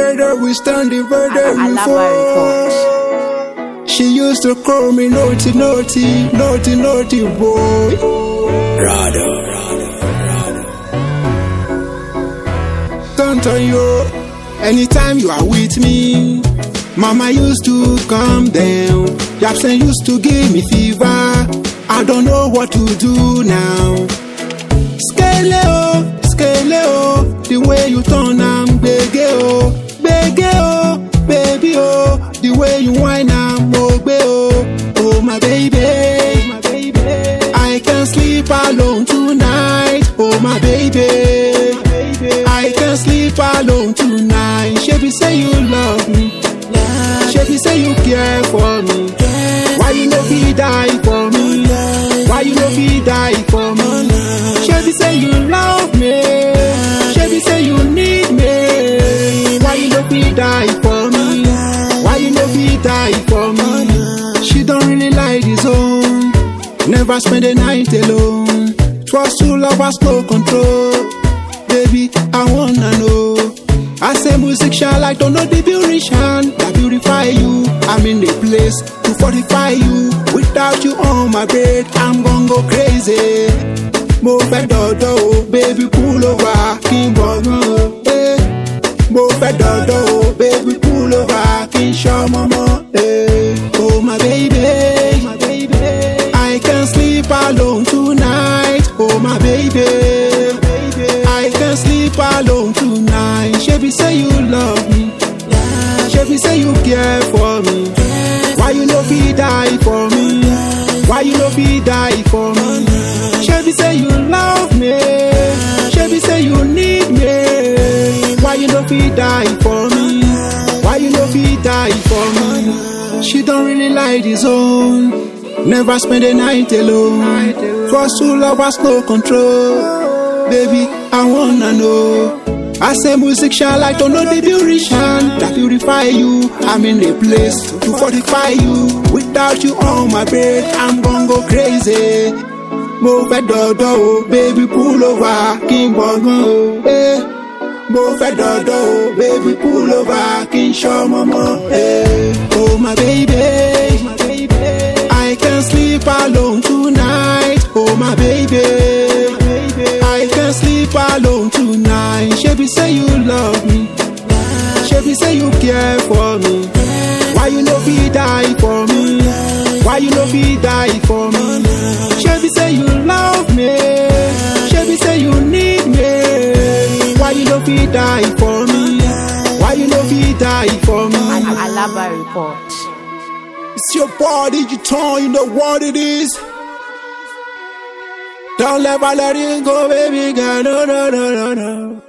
together, we standing further before. She used to call me naughty, naughty, naughty, naughty boy. Rada. Don't on you. Anytime you are with me, Mama used to calm down. Japsen used to give me fever. I don't know what to do now. Scaleo, the way you turn am, baby, oh, baby, oh, the way you whine am, oh, oh, my baby, I can't sleep alone tonight, oh, my baby, I can't sleep alone tonight. Shebi say you love me, shebi say you care for me. Why you no be die for me? Why you no be die for me? Shebi say you love me, shebi say you need me. Why you no be die for me? Why you no be die for me? She don't really like the zone, never spend the night alone. Trust to lovers, no control. Baby, I wanna know. I say music shine like don't know the beautician that beautify you. I'm in the place to fortify you. Without you on my bed, I'm gon' go crazy. Mo fẹ́ dọ̀dọ̀ o, baby pull over, kí n bọ̀gán o. Mo fẹ́ dọ̀dọ̀ o, baby pull over, kí n ṣọmọ mọ́. Oh my baby, I can't sleep alone tonight. Oh my baby, I can't sleep alone tonight. Shebi say you love me, shebi say you care for me. Why you no be die for me? Why you no be die for me? Shebi say you love me, shebi say you need me. Why you no be die for me? Why you no be die for me? She don't really like the zone, never spend the night alone. Trust to lovers, no control. Baby, I wanna know. I say music shine like don't know the beautician that beautify you. I'm in the place to fortify you. Without you on my bed, I'm gon' go crazy. Mo fẹ́ dọ̀dọ̀ o, baby pull over, kí n bọ̀gán o. Mo fẹ́ dọ̀dọ̀ o, baby pull over, kí n ṣọmọ mọ́. Oh my baby, I can't sleep alone tonight. Oh my baby, I can't sleep alone tonight. Shebi say you love me, shebi say you care for me. Why you no be die for me? Why you no be die for me? Shebi say you love me, shebi say you need me. Why you no be die for me? Why you no be die for me? Alaba report. It's your body, you turn, you know what it is. Don't ever let it go, baby girl, no.